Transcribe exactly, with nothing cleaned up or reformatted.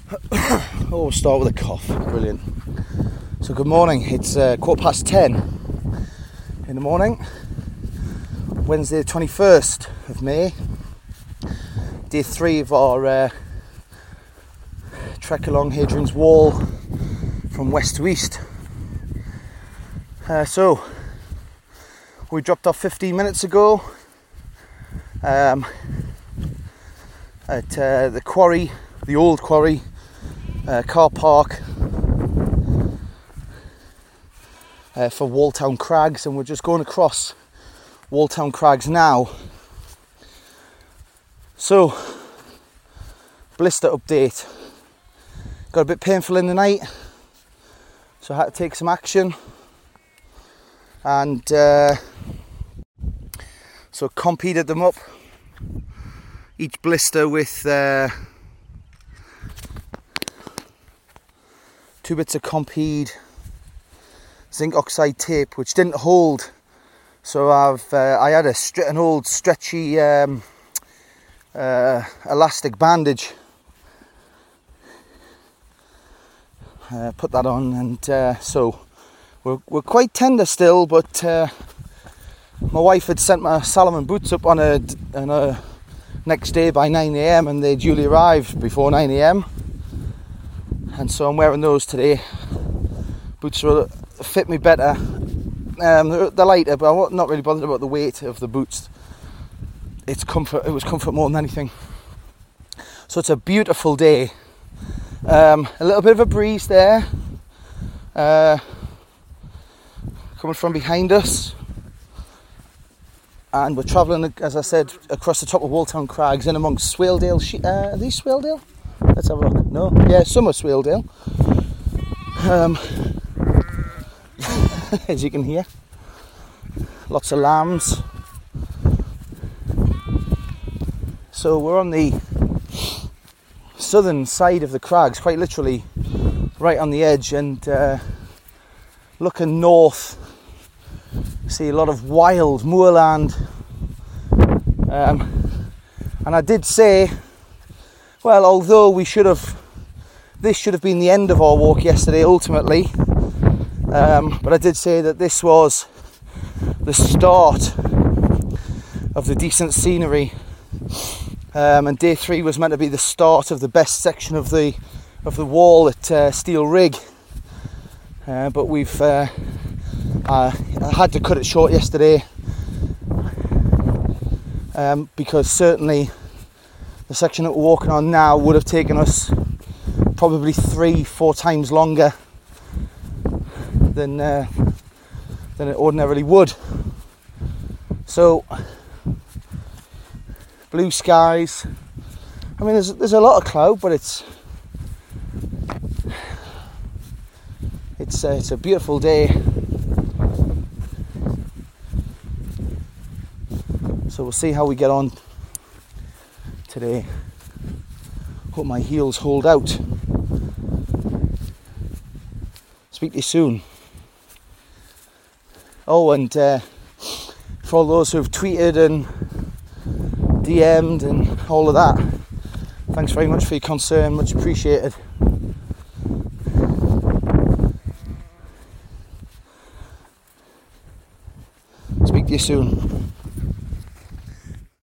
Oh, we'll start with a cough. Brilliant. So good morning. It's uh, quarter past ten in the morning. Wednesday the twenty-first of May. Day three of our uh, trek along Hadrian's Wall from west to east. Uh, so, we dropped off fifteen minutes ago um, at uh, the quarry, the old quarry, uh, car park uh, for Walltown Crags, and we're just going across Walltown Crags now. So, blister update. Got a bit painful in the night, so I had to take some action. And uh, so compeded them up, each blister with uh, two bits of Compede zinc oxide tape, which didn't hold. So I've uh, I had a stre- an old stretchy um, uh, elastic bandage. Uh, put that on, and uh, so. We're, we're quite tender still, but uh, my wife had sent my Salomon boots up on a, on a next day by nine a.m. and they duly arrived before nine a.m. and so I'm wearing those today. Boots will fit me better. Um, they're, they're lighter, but I'm not really bothered about the weight of the boots. It's comfort. It was comfort more than anything. So it's a beautiful day. Um, a little bit of a breeze there. Uh, coming from behind us, and we're travelling, as I said, across the top of Walltown Crags in amongst Swaledale. She- uh, are these Swaledale? Let's have a look. No, yeah, some are Swaledale. Um, as you can hear, lots of lambs. So we're on the southern side of the crags, quite literally, right on the edge, and uh, looking north. See a lot of wild moorland, um, and I did say, well, although we should have, this should have been the end of our walk yesterday ultimately, um, but I did say that this was the start of the decent scenery, um, and day three was meant to be the start of the best section of the of the wall at uh, Steel Rig, uh, but we've uh, Uh, I had to cut it short yesterday um, because certainly the section that we're walking on now would have taken us probably three, four times longer than uh, than it ordinarily would. So, blue skies. I mean, there's there's a lot of cloud, but it's it's uh, it's a beautiful day. So we'll see how we get on today. Hope my heels hold out. Speak to you soon. Oh, and uh, for all those who've tweeted and D M'd and all of that, thanks very much for your concern, much appreciated. Speak to you soon.